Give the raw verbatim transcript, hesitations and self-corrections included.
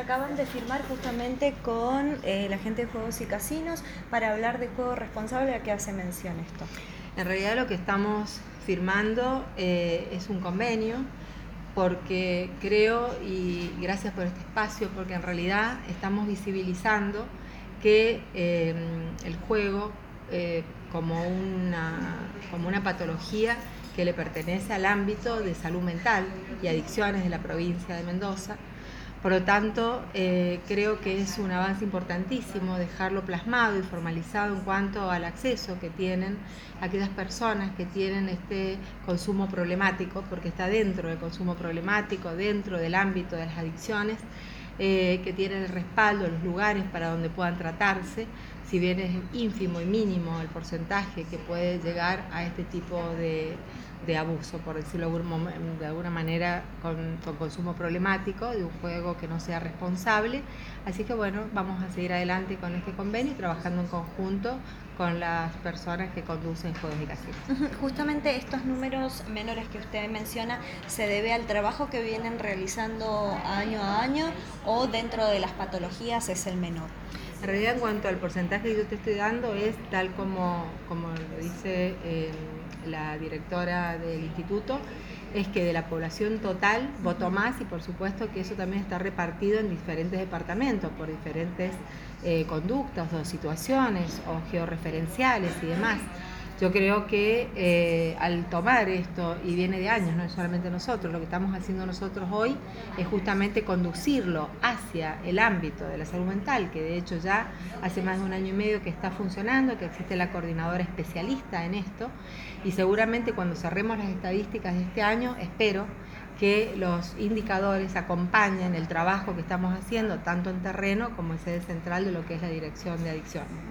acaban de firmar justamente con eh, la gente de Juegos y Casinos para hablar de juego responsable. ¿A qué hace mención esto? En realidad lo que estamos firmando eh, es un convenio, porque creo, y gracias por este espacio, porque en realidad estamos visibilizando que eh, el juego eh, como, una, como una patología que le pertenece al ámbito de salud mental y adicciones de la provincia de Mendoza. Por lo tanto, eh, creo que es un avance importantísimo dejarlo plasmado y formalizado en cuanto al acceso que tienen aquellas personas que tienen este consumo problemático, porque está dentro del consumo problemático, dentro del ámbito de las adicciones, eh, que tienen el respaldo, los lugares para donde puedan tratarse, si bien es ínfimo y mínimo el porcentaje que puede llegar a este tipo de, de abuso, por decirlo de alguna manera, con, con consumo problemático de un juego que no sea responsable. Así que bueno, vamos a seguir adelante con este convenio y trabajando en conjunto con las personas que conducen juegos y casinos. Justamente estos números menores que usted menciona, ¿se debe al trabajo que vienen realizando año a año o dentro de las patologías es el menor? En realidad, en cuanto al porcentaje que yo te estoy dando, es tal como, como lo dice eh, la directora del instituto, es que de la población total votó más, y por supuesto que eso también está repartido en diferentes departamentos por diferentes eh, conductas o situaciones o georreferenciales y demás. Yo creo que eh, al tomar esto, y viene de años, no es solamente nosotros, lo que estamos haciendo nosotros hoy es justamente conducirlo hacia el ámbito de la salud mental, que de hecho ya hace más de un año y medio que está funcionando, que existe la coordinadora especialista en esto, y seguramente cuando cerremos las estadísticas de este año, espero que los indicadores acompañen el trabajo que estamos haciendo tanto en terreno como en sede central de lo que es la Dirección de Adicciones.